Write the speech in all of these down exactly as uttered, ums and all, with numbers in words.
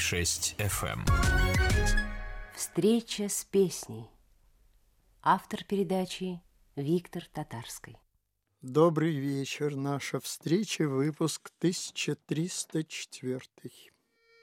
шесть эф эм. Встреча с песней. Автор передачи Виктор Татарский. Добрый вечер. Наша встреча, выпуск тысяча триста четвёртый.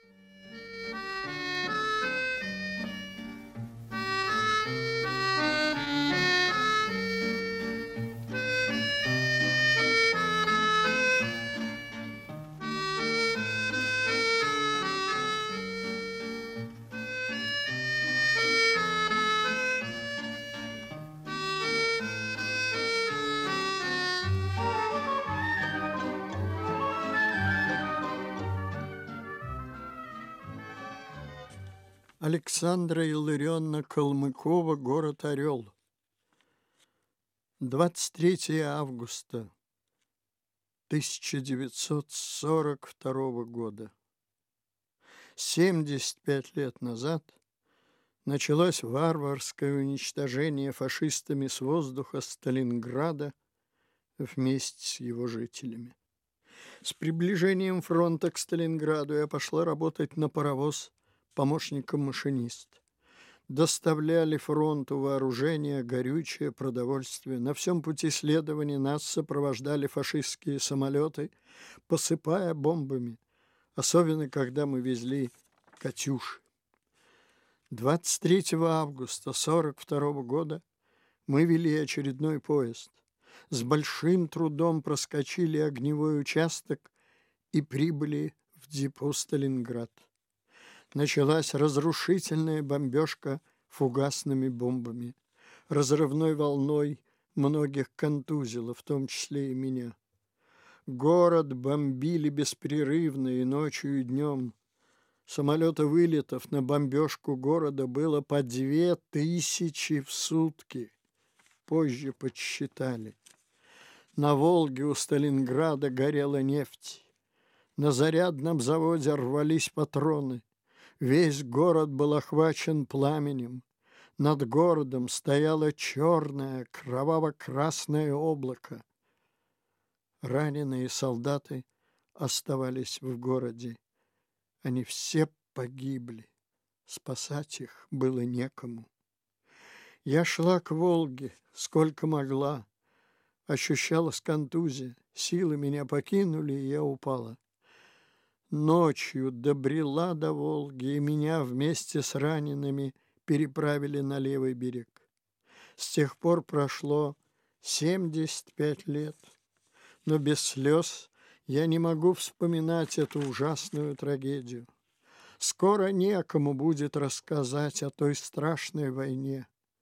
Александра Илларионовна Калмыкова, город Орел. двадцать третьего августа тысяча девятьсот сорок второго года. семьдесят пять лет назад началось варварское уничтожение фашистами с воздуха Сталинграда вместе с его жителями. С приближением фронта к Сталинграду я пошла работать на паровоз помощником машиниста. Доставляли фронту вооружение, горючее, продовольствие. На всем пути следования нас сопровождали фашистские самолеты, посыпая бомбами, особенно когда мы везли «Катюши». двадцать третьего августа сорок второго года мы вели очередной поезд. С большим трудом проскочили огневой участок и прибыли в депо Сталинград. Началась разрушительная бомбежка фугасными бомбами. Разрывной волной многих контузило, в том числе и меня. Город бомбили беспрерывно и ночью, и днем. Самолета вылетов на бомбежку города было по две тысячи в сутки. Позже подсчитали. На Волге у Сталинграда горела нефть. На зарядном заводе рвались патроны. Весь город был охвачен пламенем. Над городом стояло черное кроваво-красное облако. Раненые солдаты оставались в городе. Они все погибли. Спасать их было некому. Я шла к Волге, сколько могла. Ощущалась контузия. Силы меня покинули, и я упала. Ночью добрела до Волги, и меня вместе с ранеными переправили на левый берег. С тех пор прошло семьдесят пять лет, но без слез я не могу вспоминать эту ужасную трагедию. Скоро некому будет рассказать о той страшной войне.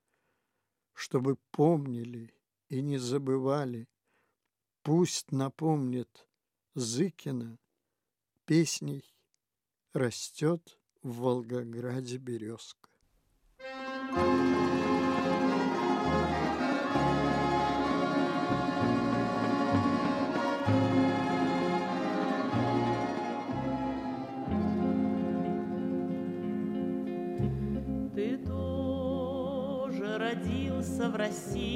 Чтобы помнили и не забывали, пусть напомнит Зыкина песней «Растет в Волгограде березка». Ты тоже родился в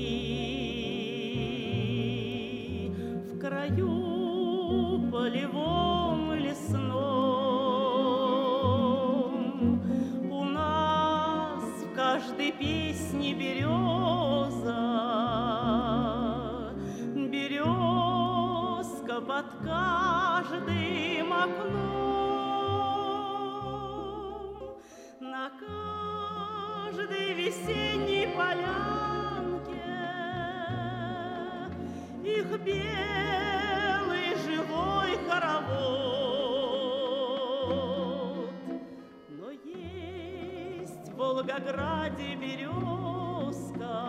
России, в краю полевом и лесном. У нас в каждой песне береза, березка под каждым окном. На каждой весенней полянке их белый живой хоровод. Но есть в Волгограде березка,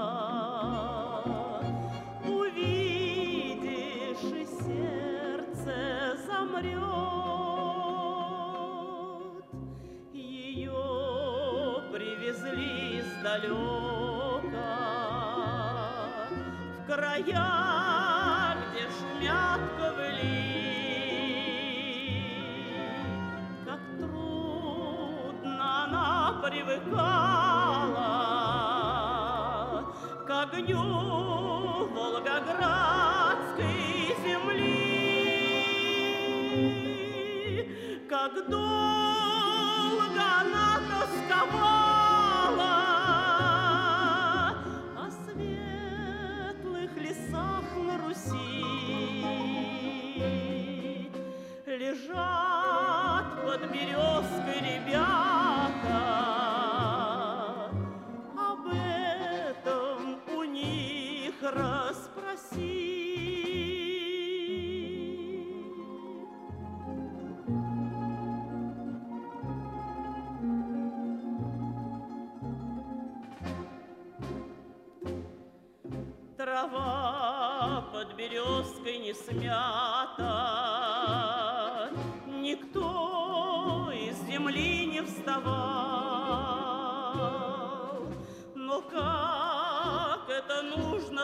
увидишь, и сердце замрет. Ее привезли издалека в края, где шумят ковыли. Как трудно она привыкала к огню волгоградской земли, как долго трава под березкой не смята, никто из земли не вставал. Но как это нужно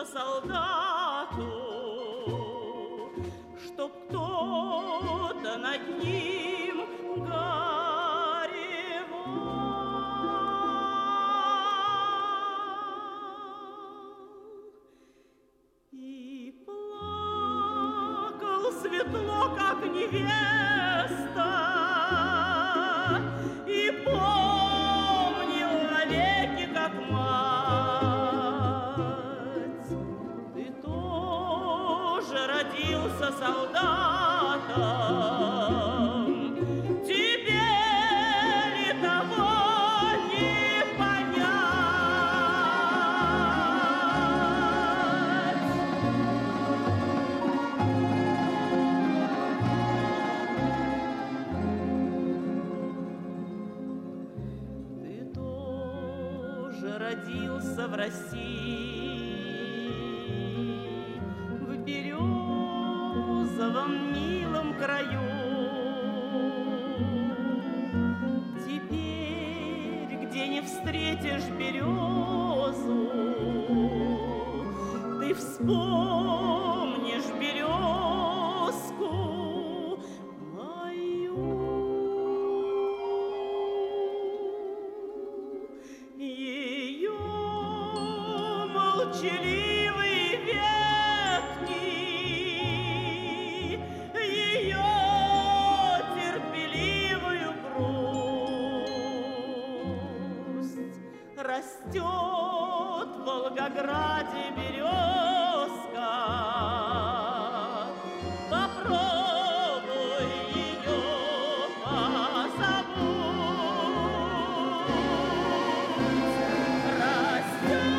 солдату, чтоб кто-то над ним светло, как невеста, и помнил навеки, как мать. Ты тоже родился солдатом, теперь и того не родился в России, в березовом милом краю. Теперь, где не встретишь березу, ты вспомнишь березку мою. Молчаливые ветки, ее терпеливую грусть. Растет в Волгограде березка, попробуй ее позабудь. Растет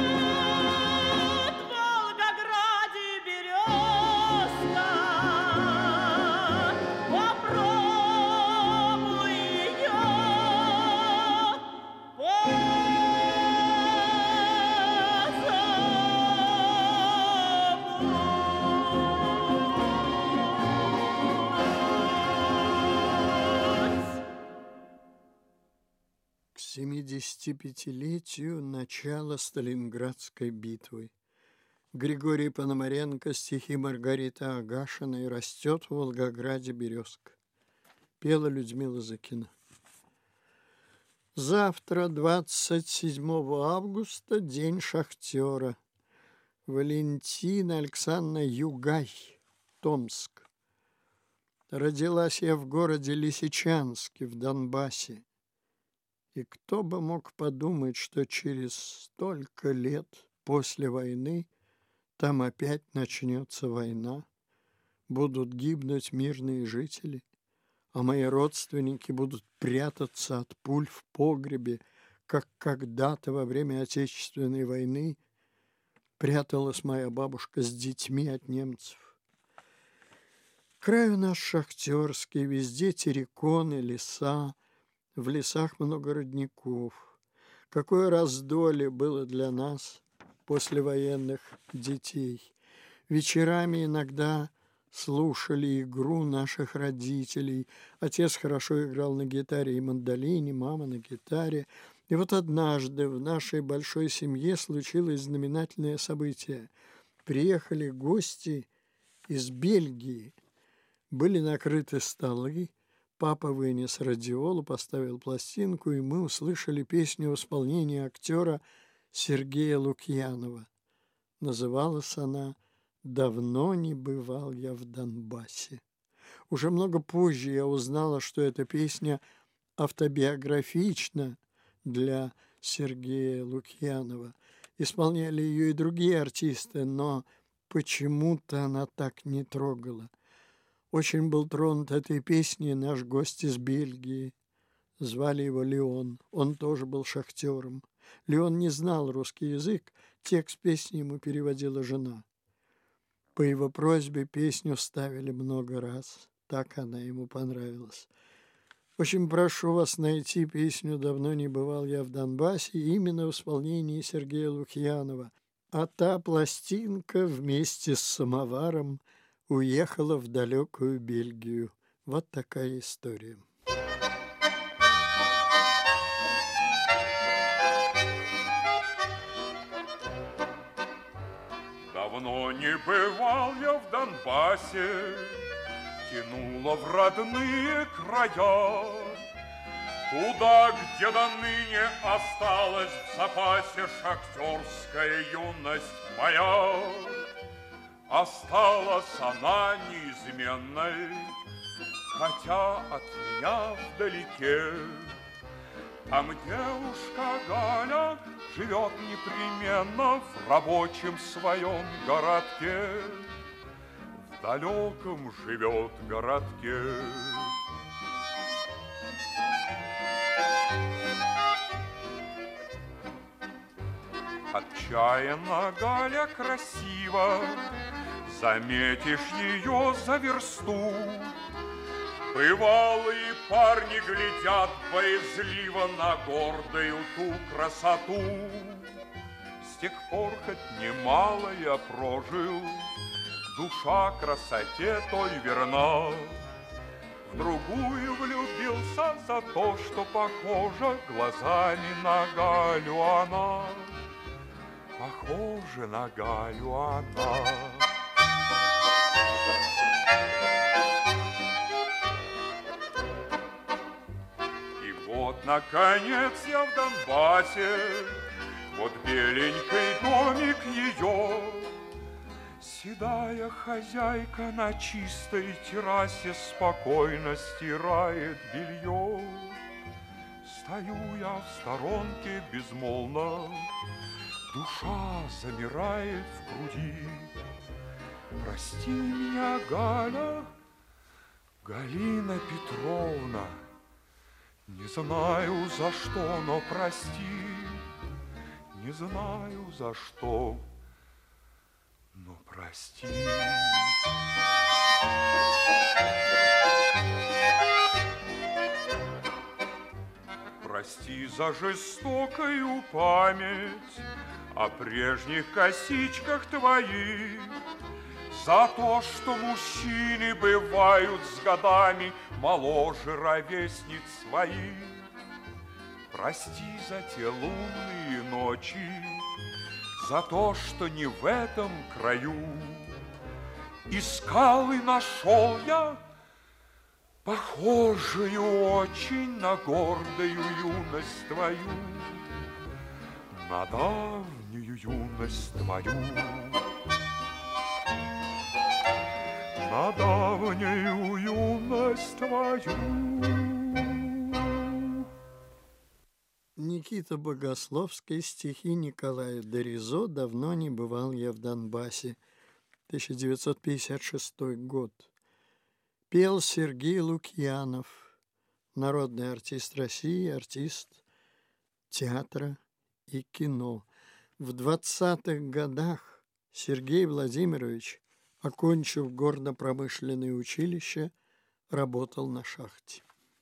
к семидесятипятилетию начала Сталинградской битвы Григорий Пономаренко, стихи Маргариты Агашиной «Растет в Волгограде березка». Пела Людмила Зыкина. Завтра, двадцать седьмого августа, день шахтера. Валентина Александровна Югай, Томск. Родилась я в городе Лисичанске в Донбассе. И кто бы мог подумать, что через столько лет после войны там опять начнется война, будут гибнуть мирные жители, а мои родственники будут прятаться от пуль в погребе, как когда-то во время Отечественной войны пряталась моя бабушка с детьми от немцев. Край у нас шахтерский, везде терриконы, леса, в лесах много родников. Какое раздолье было для нас, послевоенных детей. Вечерами иногда слушали игру наших родителей. Отец хорошо играл на гитаре и мандолине, мама на гитаре. И вот однажды в нашей большой семье случилось знаменательное событие. Приехали гости из Бельгии. Были накрыты столы. Папа вынес радиолу, поставил пластинку, и мы услышали песню в исполнении актера Сергея Лукьянова. Называлась она «Давно не бывал я в Донбассе». Уже много позже я узнала, что эта песня автобиографична для Сергея Лукьянова. Исполняли ее и другие артисты, но почему-то она так не трогала. Очень был тронут этой песней наш гость из Бельгии. Звали его Леон. Он тоже был шахтером. Леон не знал русский язык, текст песни ему переводила жена. По его просьбе песню ставили много раз. Так она ему понравилась. Очень прошу вас найти песню «Давно не бывал я в Донбассе» именно в исполнении Сергея Лукьянова. А та пластинка вместе с самоваром уехала в далекую Бельгию. Вот такая история. Давно не бывал я в Донбассе, тянуло в родные края, туда, где до ныне осталась в запасе шахтерская юность моя. Осталась она неизменной, хотя от меня вдалеке. Там девушка Галя живет непременно в рабочем своем городке, в далеком живет городке. Отчаянно Галя красива, заметишь ее за версту. Бывалые парни глядят боязливо на гордую ту красоту. С тех пор хоть немало я прожил, душа красоте той верна. В другую влюбился за то, что похожа глазами на Галю она. Похожа на Галю она. И вот, наконец, я в Донбассе, вот беленький домик ее. Седая хозяйка на чистой террасе спокойно стирает белье. Стою я в сторонке безмолвно, душа замирает в груди. Прости меня, Галя, Галина Петровна, не знаю за что, но прости, не знаю за что, но прости. Прости за жестокую память о прежних косичках твоих, за то, что мужчины бывают с годами моложе ровесниц своих. Прости за те лунные ночи, за то, что не в этом краю искал и нашел я похожую очень на гордую юность твою, на давнюю юность твою, на давнюю юность твою. Никита Богословский, стихи Николая Доризо «Давно не бывал я в Донбассе», тысяча девятьсот пятьдесят шестой год. Пел Сергей Лукьянов, народный артист России, артист театра и кино. В двадцатых годах Сергей Владимирович, окончив горно-промышленное училище, работал на шахте.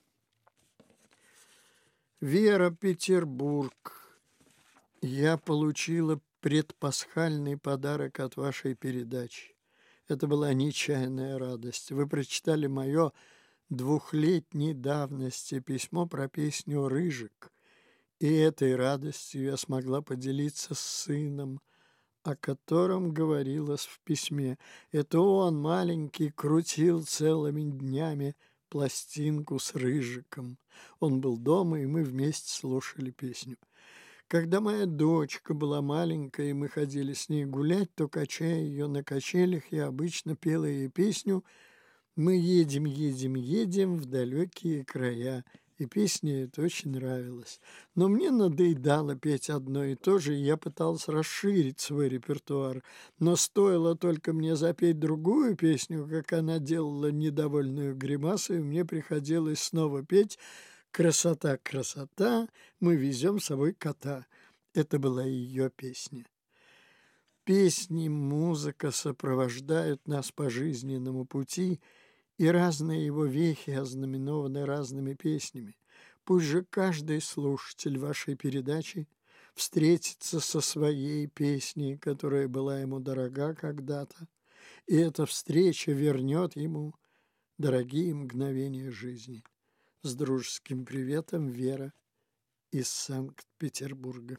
Вера, Петербург, я получила предпасхальный подарок от вашей передачи. Это была нечаянная радость. Вы прочитали мое двухлетней давности письмо про песню «Рыжик». И этой радостью я смогла поделиться с сыном, о котором говорилось в письме. Это он, маленький, крутил целыми днями пластинку с «Рыжиком». Он был дома, и мы вместе слушали песню. Когда моя дочка была маленькая, и мы ходили с ней гулять, то, качая ее на качелях, я обычно пела ей песню «Мы едем, едем, едем в далекие края». И песня эта очень нравилась. Но мне надоедало петь одно и то же, и я пытался расширить свой репертуар. Но стоило только мне запеть другую песню, как она делала недовольную гримасу, и мне приходилось снова петь «Красота, красота, мы везем с собой кота». Это была ее песня. Песни, музыка сопровождают нас по жизненному пути, и разные его вехи ознаменованы разными песнями. Пусть же каждый слушатель вашей передачи встретиться со своей песней, которая была ему дорога когда-то, и эта встреча вернет ему дорогие мгновения жизни. С дружеским приветом, Вера из Санкт-Петербурга.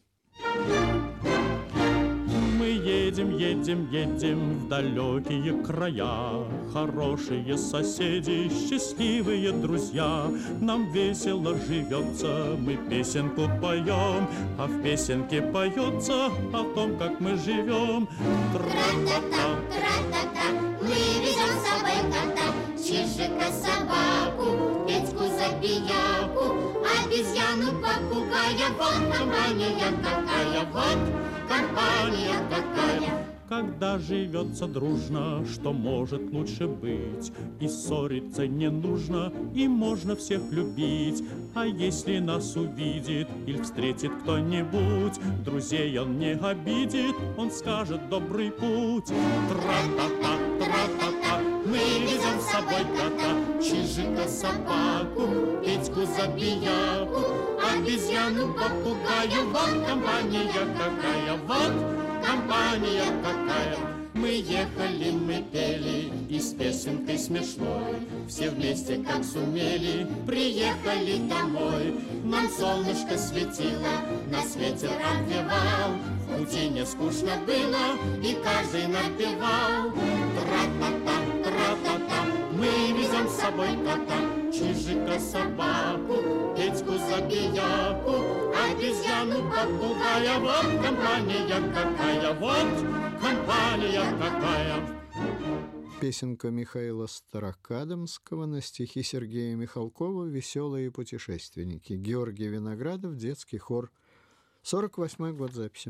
Мы едем, едем, едем в далекие края, хорошие соседи, счастливые друзья. Нам весело живется, мы песенку поем, а в песенке поется о том, как мы живем. Тра-та-та, тра-та-та, мы везем с собой кота, чижика, собаку, Петьку, забияку, обезьяну, попугая. Вот компания какая, вот компания какая. Когда живется дружно, что может лучше быть? И ссориться не нужно, и можно всех любить. А если нас увидит или встретит кто-нибудь, друзей он не обидит, он скажет добрый путь. Тра-та-та, тра-та-та, мы везем с собой кота, чижика, собаку, Петьку, забияку, обезьяну, попугаю. Вот компания какая, вот компания какая. Мы ехали, мы пели, и с песенкой смешной все вместе как сумели приехали домой. Нам солнышко светило, нас ветер обвивал, в пути не скучно было, и каждый напевал. Тра-та-та, тра-та-та, мы везем с собой кота, чижика, собаку, Петьку, забияку, обезьяну, попугая. Вот компания какая, вот компания какая. Песенка Михаила Старокадомского на стихи Сергея Михалкова «Веселые путешественники». Георгий Виноградов, детский хор. сорок восьмой год записи.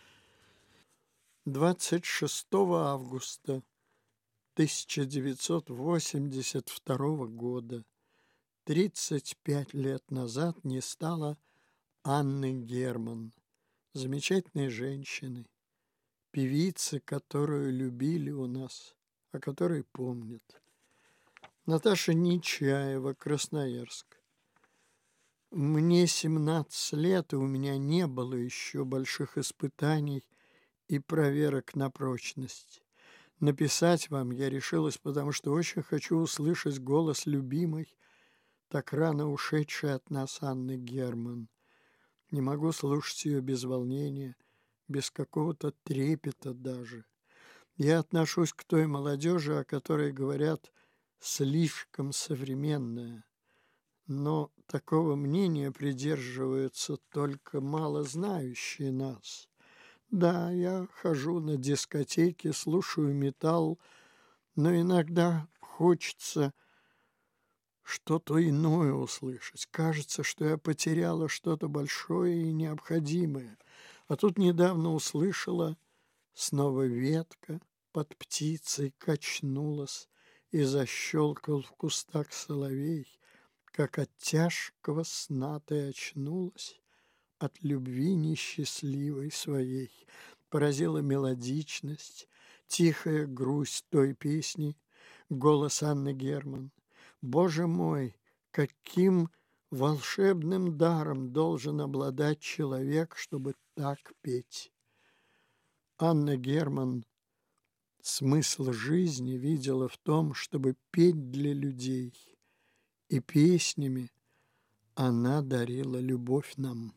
двадцать шестого августа тысяча девятьсот восемьдесят второго года, тридцать пять лет назад, не стало Анны Герман, замечательной женщины, певицы, которую любили у нас, о которой помнят. Наташа Нечаева, Красноярск. Мне семнадцать лет, и у меня не было еще больших испытаний и проверок на прочность. Написать вам я решилась, потому что очень хочу услышать голос любимой, так рано ушедшей от нас Анны Герман. Не могу слушать ее без волнения, без какого-то трепета даже. Я отношусь к той молодежи, о которой говорят «слишком современная». Но такого мнения придерживаются только мало знающие нас. Да, я хожу на дискотеки, слушаю металл, но иногда хочется что-то иное услышать. Кажется, что я потеряла что-то большое и необходимое. А тут недавно услышала, снова ветка под птицей качнулась, и защелкал в кустах соловей, как от тяжкого сна ты очнулась от любви несчастливой своей. Поразила мелодичность, тихая грусть той песни, голос Анны Герман. Боже мой, каким волшебным даром должен обладать человек, чтобы так петь. Анна Герман смысл жизни видела в том, чтобы петь для людей, и песнями она дарила любовь нам.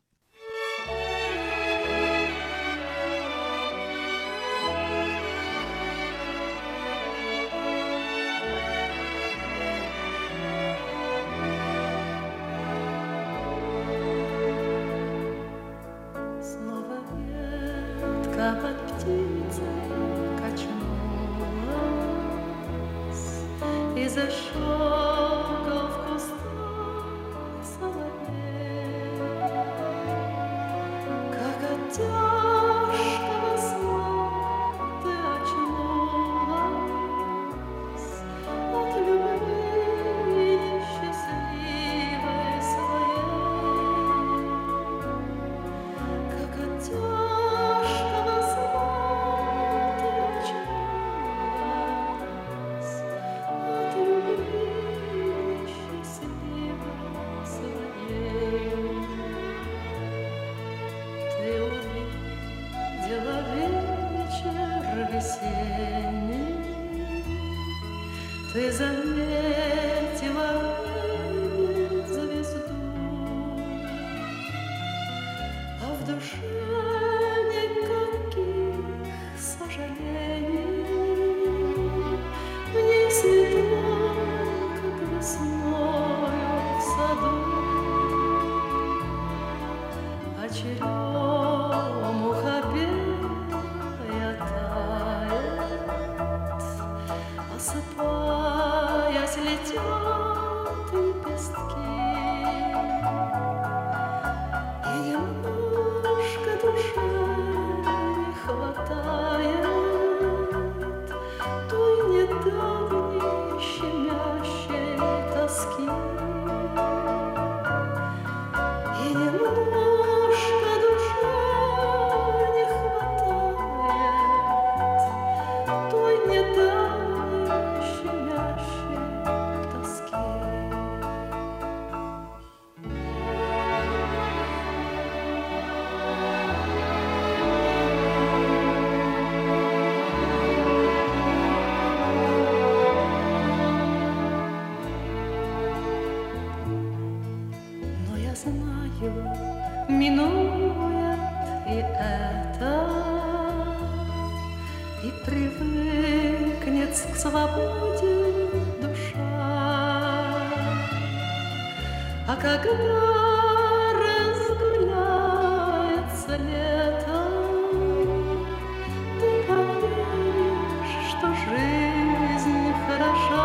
Снова ветка под птицей качнулась и защелкал в кустах соловей, как от тяжкого сна ты очнулась от любви несчастливой своей, как от тяжкого сна ты очнулась от любви заметила звезду, а в душе никаких сожалений. В ней светло, как весною в саду, а черемуха белая тает, осыпаясь, летят лепестки. И немножко душе не хватает той недавней щемящей тоски. И немножко душе не хватает той недавней щемящей тоски. Но я знаю, минует и это, и привыкнет к свободе душа. А когда разгуляется лето, ты поверишь, что жизнь хороша,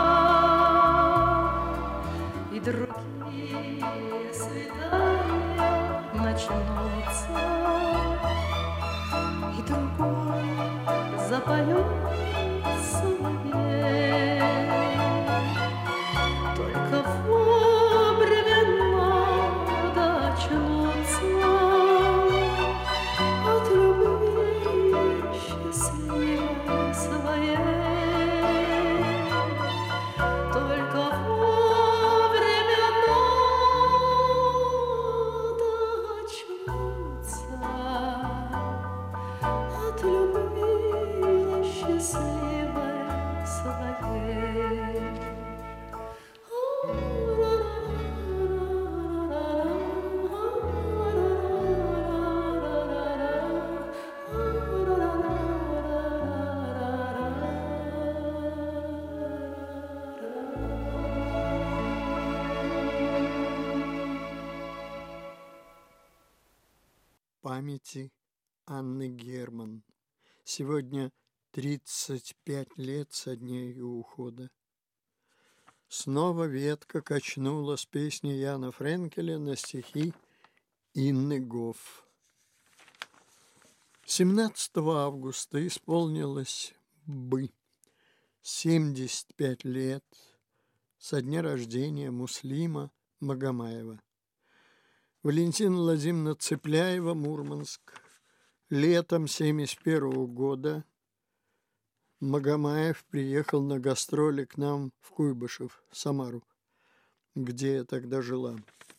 и другие свидания начнутся, и другой запоет соловей. Только вовремя надо очнуться от любви счастливой своей. Только вовремя надо очнуться от любви счастливой своей. Памяти Анны Герман. Сегодня тридцать пять лет со дня ее ухода. Снова ветка качнула с песни Яна Френкеля на стихи Инны Гофф. семнадцатого августа исполнилось бы семьдесят пять лет со дня рождения Муслима Магомаева. Валентина Владимировна Цепляева, Мурманск. Летом семьдесят первого года Магомаев приехал на гастроли к нам в Куйбышев, Самару, где я тогда жила.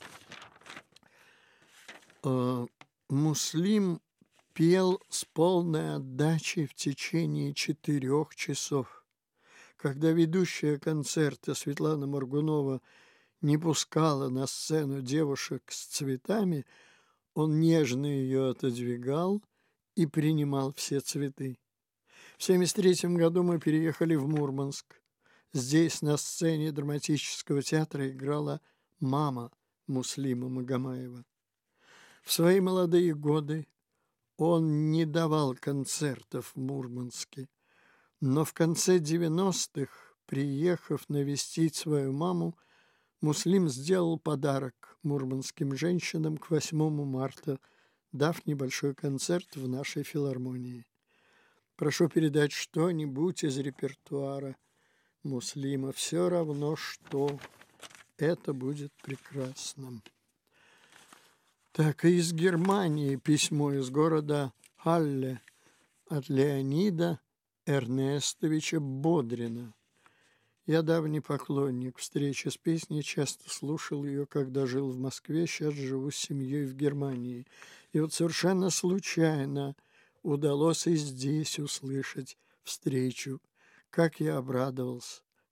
Муслим пел с полной отдачей в течение четырех часов. Когда ведущая концерта Светлана Моргунова не пускала на сцену девушек с цветами, он нежно ее отодвигал и принимал все цветы. В семьдесят третьем году мы переехали в Мурманск. Здесь на сцене драматического театра играла мама Муслима Магомаева. В свои молодые годы он не давал концертов в Мурманске, но в конце девяностых, приехав навестить свою маму, Муслим сделал подарок мурманским женщинам к восьмому марта, дав небольшой концерт в нашей филармонии. Прошу передать что-нибудь из репертуара Муслима. Все равно, что это будет прекрасно. Так, и из Германии письмо из города Халле от Леонида Эрнестовича Бодрина. Я давний поклонник встречи с песней, часто слушал ее, когда жил в Москве, сейчас живу с семьей в Германии. И вот совершенно случайно удалось и здесь услышать встречу. Как я обрадовался,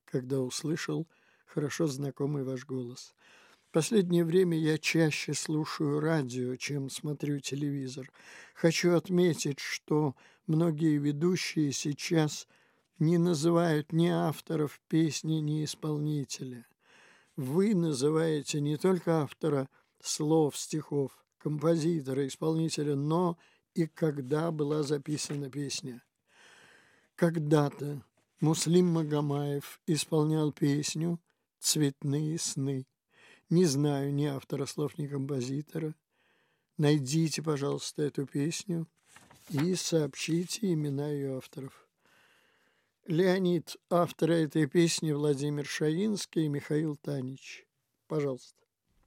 когда услышал хорошо знакомый ваш голос. В последнее время я чаще слушаю радио, чем смотрю телевизор. Хочу отметить, что многие ведущие сейчас не называют ни авторов песни, ни исполнителя. Вы называете не только автора слов, стихов, композитора, исполнителя, но и когда была записана песня. Когда-то Муслим Магомаев исполнял песню «Цветные сны». Не знаю ни автора слов, ни композитора. Найдите, пожалуйста, эту песню и сообщите имена ее авторов. Леонид, авторы этой песни Владимир Шаинский и Михаил Танич. Пожалуйста.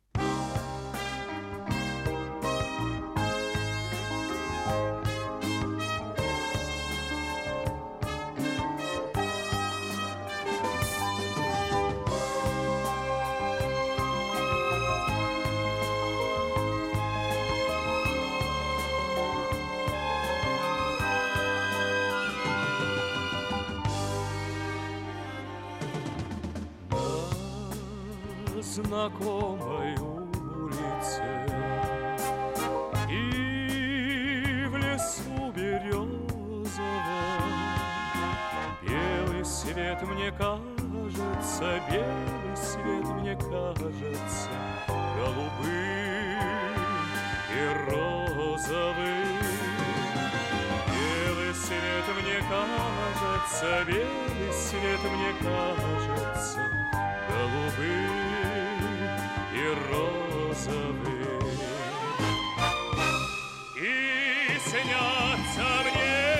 Знакомой улице и в лесу березовом белый свет мне кажется, белый свет мне кажется голубым и розовым. Белый свет мне кажется, белый свет мне кажется голубым и розовый. И снятся мне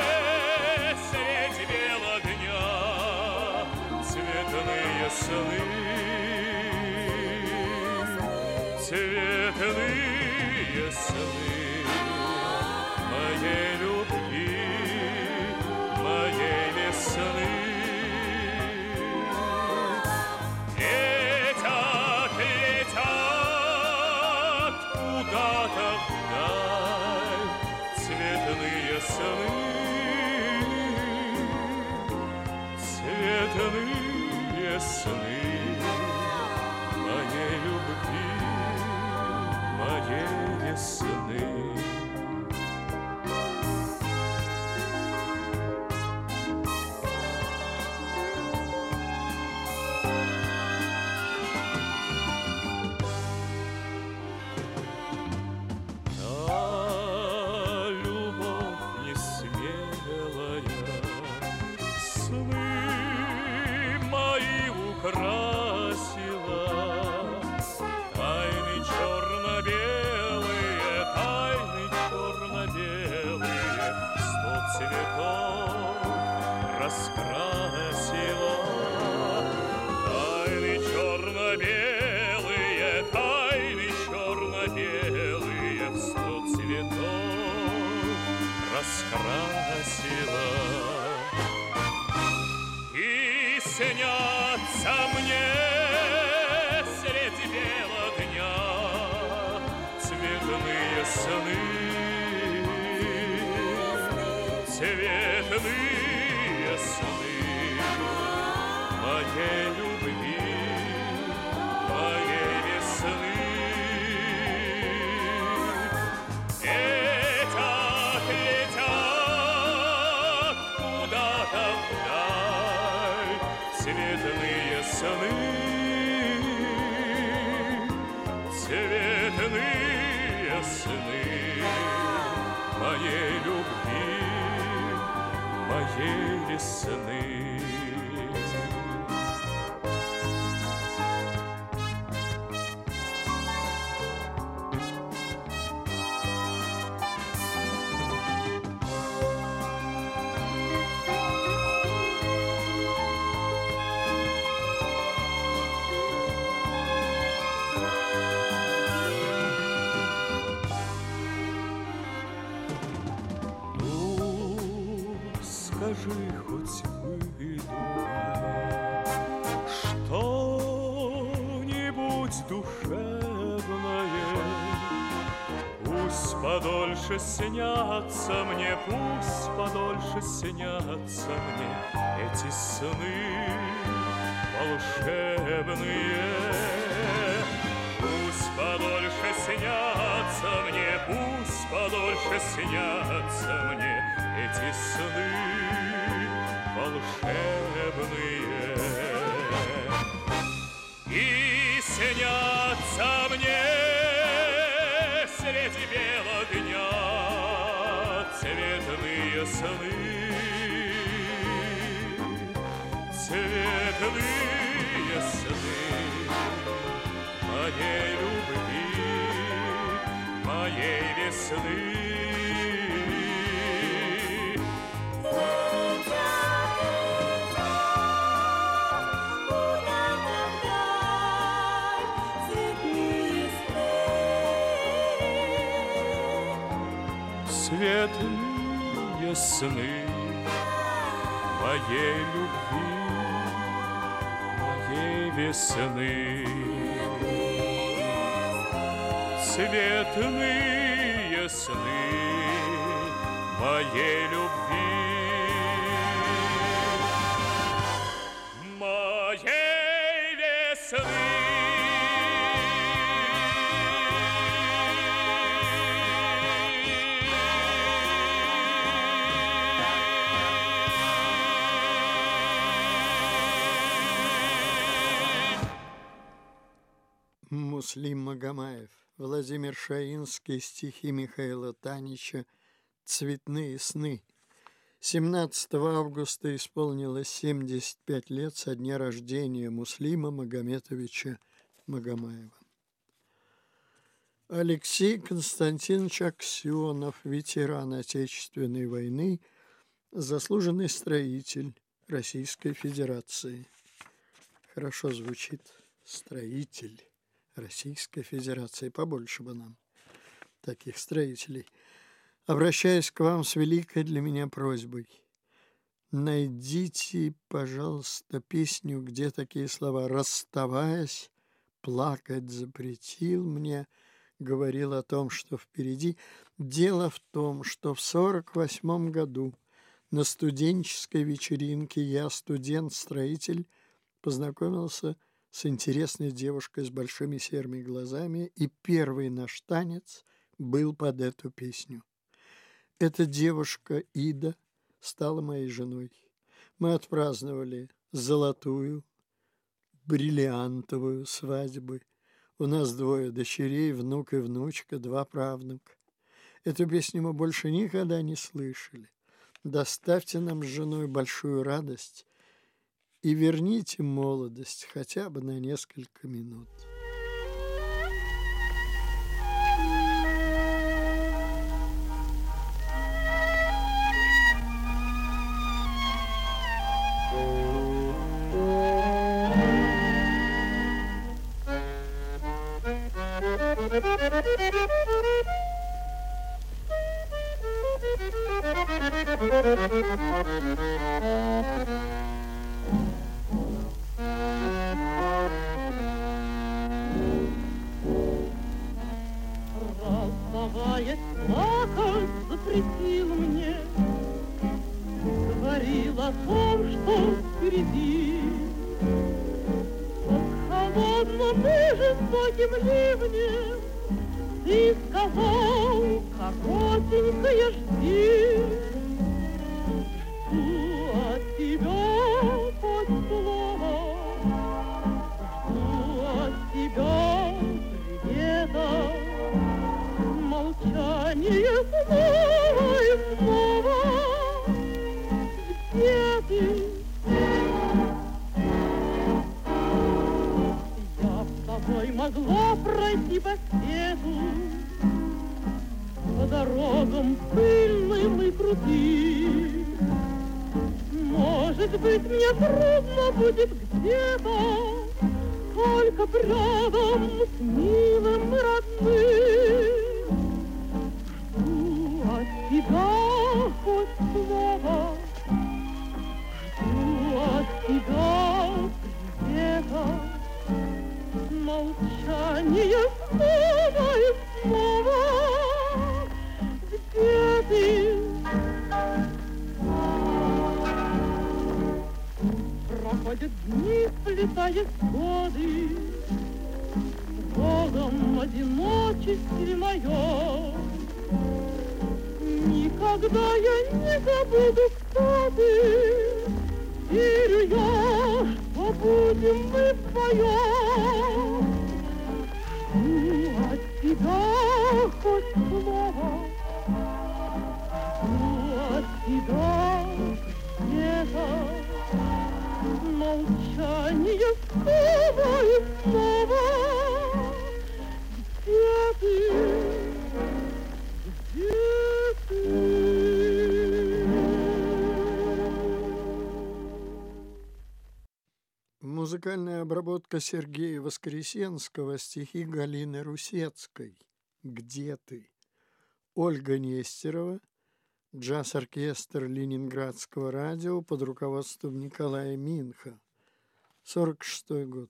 средь бела дня цветные сны, цветные сны моей любви, моей весны. Цветные сны моей любви, моей весны. Раскрасила. И снятся мне средь бела дня цветные сны, цветные сны моей любви, моей весны. Цветные сны, цветные сны моей любви, моей весны. Скажи хоть выдумай что-нибудь душевное, пусть подольше снятся мне, пусть подольше снятся мне эти сны. волшебные. Пусть подольше снятся мне, пусть подольше снятся мне эти сны волшебные. И снятся мне среди бела дня цветные сны, цветные сны моей любви, моей весны. Светлые сны моей любви, моей весны. Светлые сны моей любви, моей весны. Муслим Магомаев, Владимир Шаинский, стихи Михаила Танича «Цветные сны». семнадцатого августа исполнилось семьдесят пять лет со дня рождения Муслима Магометовича Магомаева. Алексей Константинович Аксенов, ветеран Отечественной войны, заслуженный строитель Российской Федерации. Хорошо звучит «строитель Российской Федерации». Побольше бы нам таких строителей. Обращаюсь к вам с великой для меня просьбой. Найдите, пожалуйста, песню, где такие слова: «Расставаясь, плакать запретил мне, говорил о том, что впереди». Дело в том, что в сорок восьмом году на студенческой вечеринке я, студент-строитель, познакомился с интересной девушкой с большими серыми глазами, и первый наш танец был под эту песню. Эта девушка, Ида, стала моей женой. Мы отпраздновали золотую, бриллиантовую свадьбу. У нас двое дочерей, внук и внучка, два правнука. Эту песню мы больше никогда не слышали. Доставьте нам с женой большую радость и верните молодость хотя бы на несколько минут. Расставаясь, плакать запретил мне, говорил о том, что впереди. Под холодным и жестоким ливнем ты сказал: коротенькое жди. Жду от тебя хоть слова, жду от тебя привета. Молчание снова и снова. Где ты? Я с тобой могла пройти по свету, по дорогам пыльным и крутым. Может быть, мне трудно будет где-то, только рядом с милым и родным. Жду от тебя хоть слова, жду от тебя привета. Молчание снова и снова. Где ты? Проходят дни, сплетаясь годы, Богом в одиночестве моем. Никогда я не забуду, кто ты. Верю я, что будем мы вдвоем. Жду от тебя хоть слова, жду от тебя света. Молчание снова и снова. Где ты? Где ты? Музыкальная обработка Сергея Воскресенского, стихи Галины Русецкой. «Где ты?» Ольга Нестерова, джаз-оркестр Ленинградского радио под руководством Николая Минха, сорок шестой год.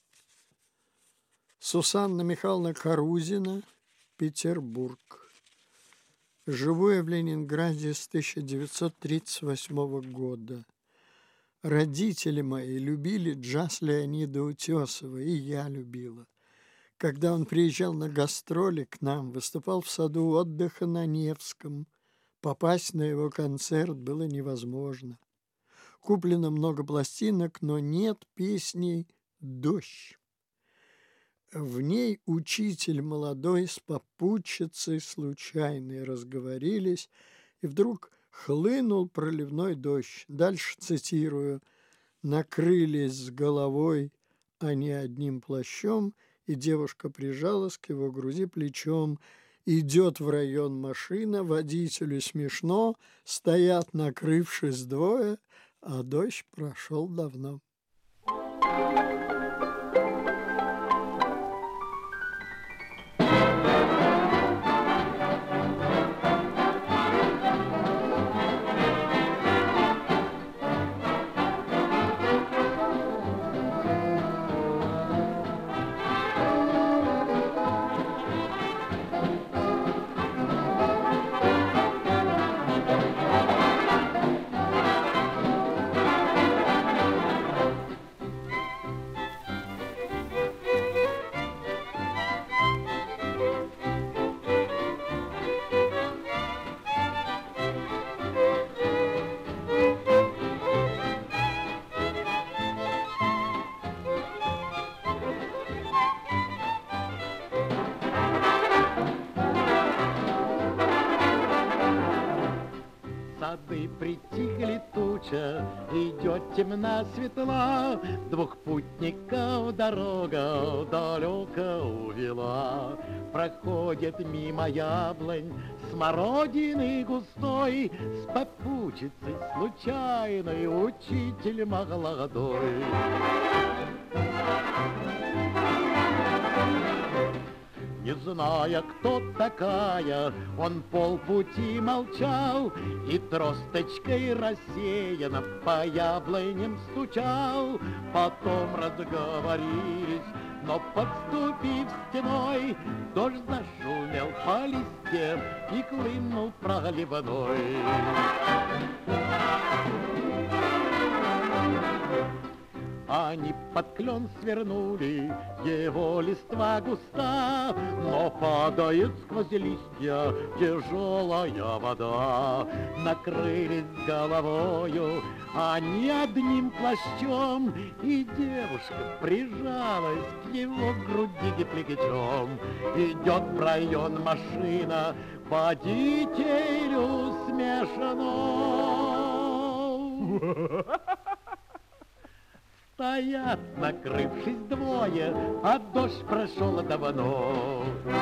Сусанна Михайловна Карузина, Петербург. Живу я в Ленинграде с тысяча девятьсот тридцать восьмого года. Родители мои любили джаз Леонида Утесова, и я любила. Когда он приезжал на гастроли к нам, выступал в саду отдыха на Невском, попасть на его концерт было невозможно. Куплено много пластинок, но нет песни «Дождь». В ней учитель молодой с попутчицей случайной разговорились, и вдруг хлынул проливной дождь. Дальше цитирую: «Накрылись с головой они одним плащом, и девушка прижалась к его груди плечом. Идет в район машина, водителю смешно, стоят, накрывшись двое, а дождь прошел давно». Сады притихли, туча идет темна светла, двух путников дорога далеко увела. Проходит мимо яблонь смородины густой, с попутчицей случайной учитель молодой. Не зная, кто такая, он полпути молчал и тросточкой рассеянно по яблоням стучал. Потом разговорились, но, подступив стеной, дождь зашумел по листе и хлынул проливной. Они под клен свернули, его листва густа, но падает сквозь листья тяжелая вода. Накрылись головою они одним плащом, и девушка прижалась к его груди плечом. Идет в район машина, водителю смешно. Стоят, накрывшись двое, а дождь прошел давно.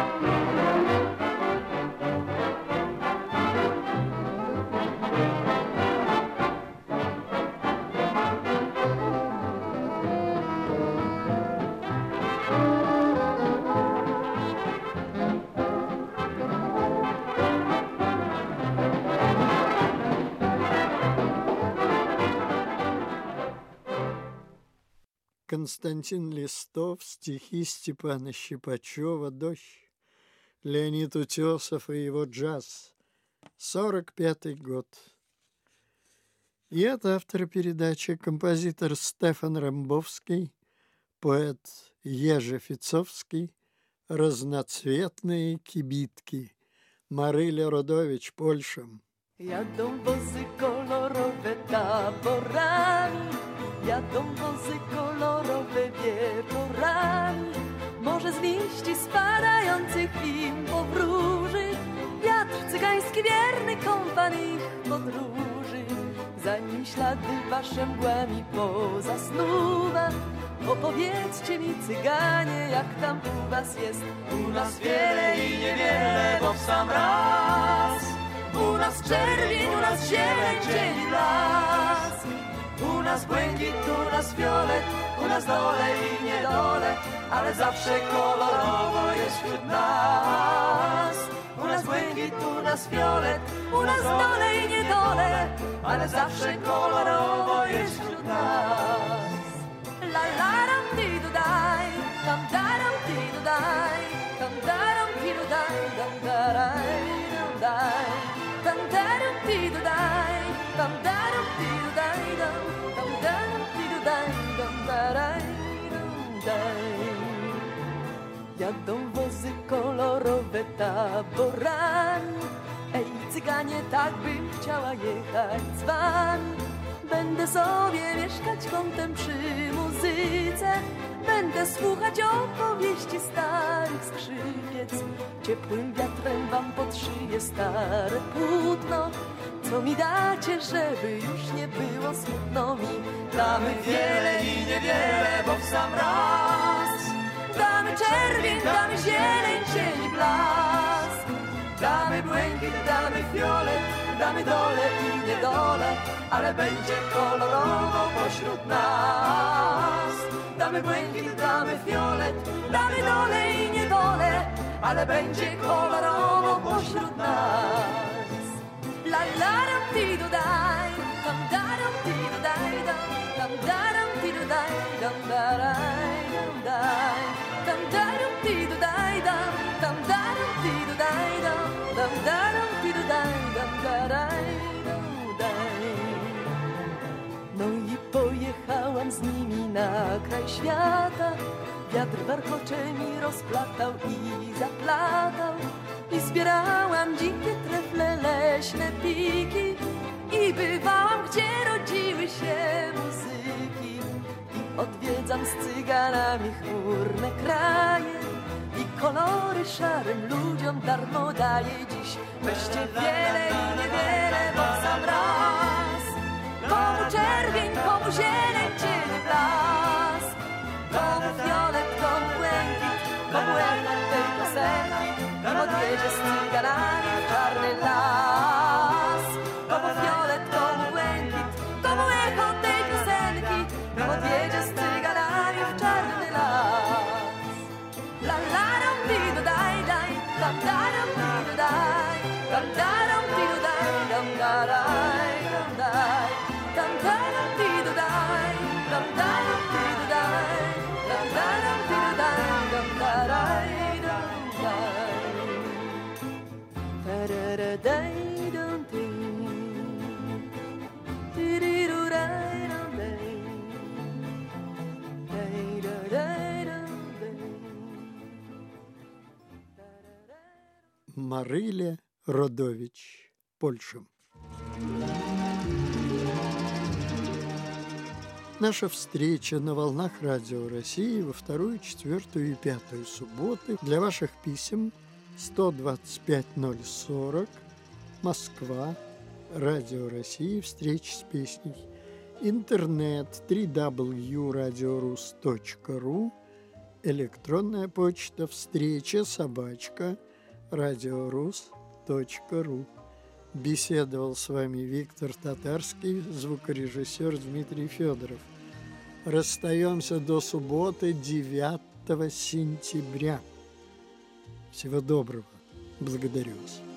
Константин Листов, стихи Степана Щипачева, «Дождь». Леонид Утесов и его джаз, сорок пятый год. И это автор передачи, композитор Стефан Рамбовский, поэт Ежи Фицовский, разноцветные кибитки. Marylia Rodowicz, Polsza. Jadą wozy kolorowe taborami, jadą wozy kolorowe wieczorami. Może z liści spadających im powróży wiatr cygański wierny kompan ich podróży. Zanim ślady wasze mgłami pozasnuwa, opowiedzcie mi, cyganie, jak tam u was jest. U nas wiele i niewiele, bo w sam raz. U nas czerwień, u nas zieleń, dzień i blask. U nas błękit, u nas fiolet, u nas dole i niedole, ale zawsze kolorowo jest wśród nas. U nas błękit, u nas fiolet, u nas dole i niedole, ale zawsze kolorowo jest wśród nas. La la ram ti do daj, tam daram ti do daj, tam daram ti do daj, tam daraj dam daj, tam daram ti do daj, tam daram ti do daj, tam daram ti do daj, tam daraj dam daj. Jadą wozy kolorowe taborami, ej cyganie, tak bym chciała jechać z wami. Będę sobie mieszkać kątem przy muzyce, będę słuchać opowieści starych skrzypiec. Ciepłym wiatrem wam pod szyję stare płótno, co mi dacie, żeby już nie było smutno mi. Damy wiele i niewiele, bo w sam raz. Damy czerwień, damy zieleń, cień i blask. Damy błękit, damy fiolet, damy dole i niedole, ale będzie kolorowo pośród nas. Damy błękit, damy fiolet, damy dole i niedole, ale będzie kolorowo pośród nas. La la ram ti do daj, tam daram ti do daj, dam, tam daram ti do daj, dam daraj dam daj, tam daram ti do daj, dam, tam daram ti do daj, dam, tam daram ti do daj, dam daraj dam daj. No i pojechałam z nimi na kraj świata. Wiatr warkocze mi rozplatał i zaplatał. I zbierałam dzikie trefle, leśne piki. I bywałam, gdzie rodziły się muzyki. I odwiedzam z cyganami chmurne kraje. I kolory szarym ludziom darmo daję dziś. Weźcie wiele i niewiele, bo w sam raz. Komu czerwień, komu zieleń, cień i blask. Komu fiolet, komu błękit, komu echo tej piosenki. Kim odjedzie z cyganami w czarny las. Komu fiolet, komu błękit, komu echo tej piosenki. Kim odjedzie z cyganami w czarny las. La la ram ti do daj, daj, dam daram ti do daj, dam daram ti do daj, dam daraj dam daj, dam daram ti do daj, dam daram ti do daj, dam daram ti do daj, dam daraj dam daj. Tarara daj dam ti, tiriru daj dam daj, daj da daj dam daj. Marylia Rodowicz, Польша. Наша встреча на волнах Радио России во вторую, четвертую и пятую субботы. Для ваших писем сто двадцать пять ноль сорок, Москва, Радио России, встреча с песней. Интернет дабл ю дабл ю точка радиорус точка ру, электронная почта встреча собачка радиорус точка ру. Беседовал с вами Виктор Татарский, звукорежиссер Дмитрий Федоров. Расстаемся до субботы, девятого сентября. Всего доброго. Благодарю вас.